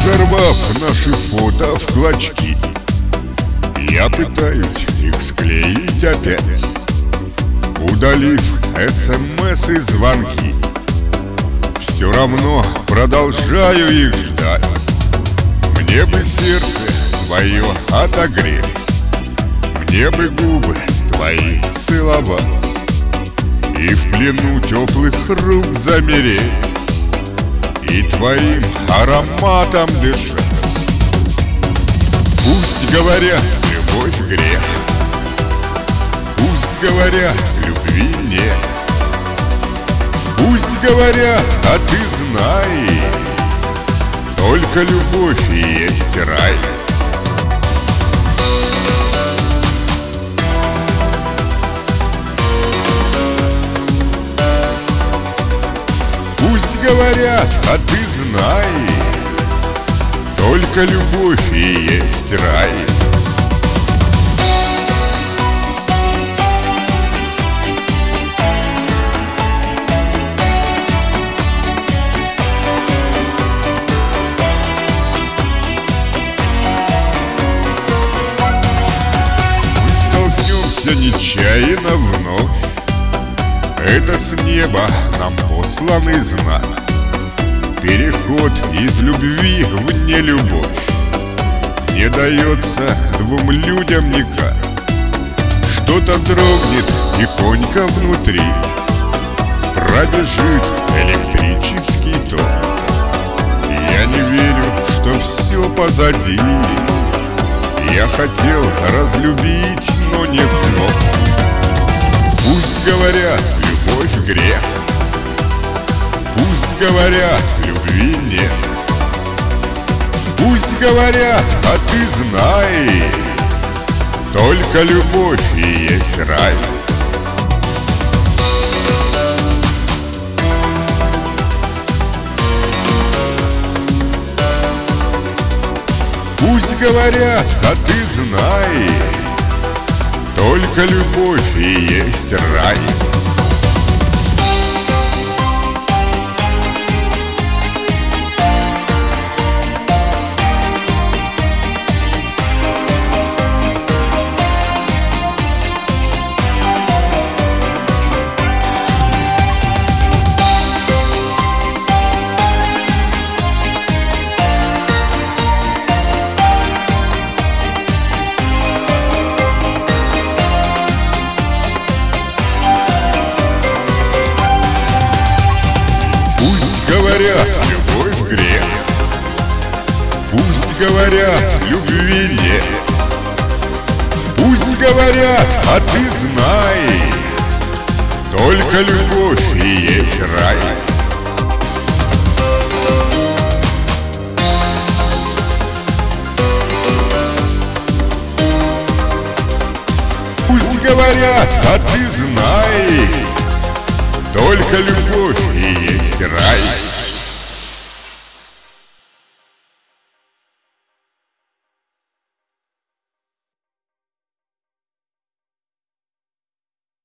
Разорвав наши фото в клочки, я пытаюсь их склеить опять, удалив СМС и звонки. Все равно продолжаю их ждать. Мне бы сердце твое отогреть, мне бы губы твои целовать и в плену теплых рук замереть, и твоим ароматом дышать. Пусть говорят, любовь грех, пусть говорят, любви нет, пусть говорят, а ты знай, только любовь и есть рай. Пусть говорят, а ты знай, только любовь и есть рай. Мы столкнемся нечаянно вновь, это с неба нам посланный знак. Переход из любви в нелюбовь не дается двум людям никак. Что-то дрогнет тихонько внутри, пробежит электрический ток. Я не верю, что все позади. Я хотел разлюбить, но не смог. Пусть говорят, любовь грех, пусть говорят, любви нет, пусть говорят, а ты знай, только любовь и есть рай. Пусть говорят, а ты знай, только любовь и есть рай. Пусть говорят, любовь грех, пусть говорят, любви нет, пусть говорят, а ты знай, только любовь и есть рай. Пусть говорят, а ты знай, только любовь и есть рай.